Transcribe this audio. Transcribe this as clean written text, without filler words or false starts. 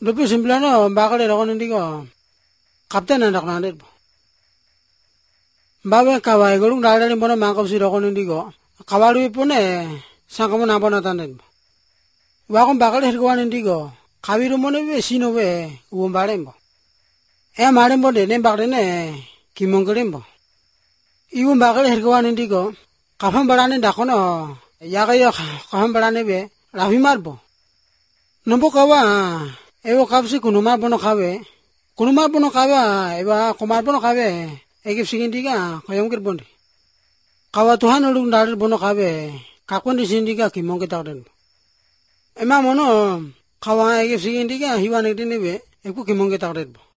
Dopi simplano bakal rokon indigo. Kapten anak nandet. Babe kawai gulung dalari bono mangkap si rokon indigo. Kawalu ipune sangkamu napona tandet. Wakon bakal herkawan indigo. Kawiru mone we sino we uombarembo. Marembo de nembak ne kimonggelembo. Ibu bakal herkawan indigo. Kafam barane dakono. Yagayo kafam barane be rafi marbo. Nombo kawa ewo kapsi kunumar bono kawe. Kunumar bono kawa ewa komar bono kawe. Egip sigindiga koyongkir bondi. Kawa Tuhan ulung dalir bono kawe. Kakon di sindiga kimongke takden. Mono kawa egip sigindiga hiwan edine be eku kimongke takden.